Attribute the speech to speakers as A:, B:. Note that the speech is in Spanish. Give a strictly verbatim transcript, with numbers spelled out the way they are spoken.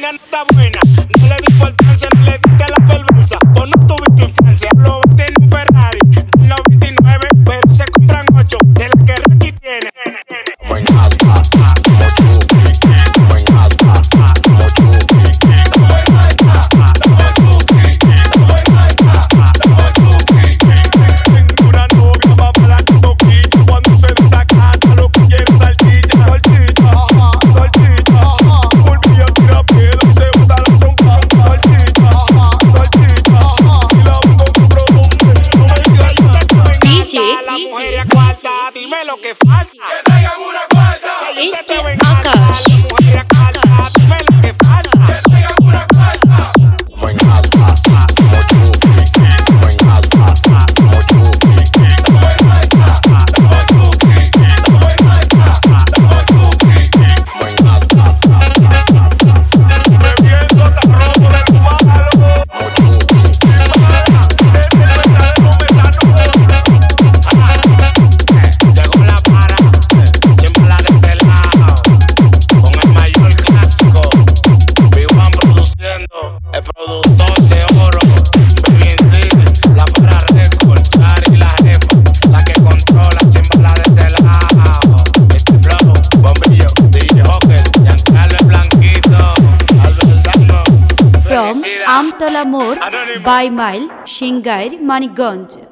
A: vaina no está buena. No le di importancia, no le diste la perversa. Vos no tuviste infancia. Lo tiene un Ferrari del noventa y nueve, pero se compran ocho de la que Ricky tiene. Dime lo que falta. Que traigan una cuarta.
B: Este Akash.
A: Dime lo que falta.
C: Que traigan una cuarta.
B: From Amtala More by Mile, Shingair, Manikganj.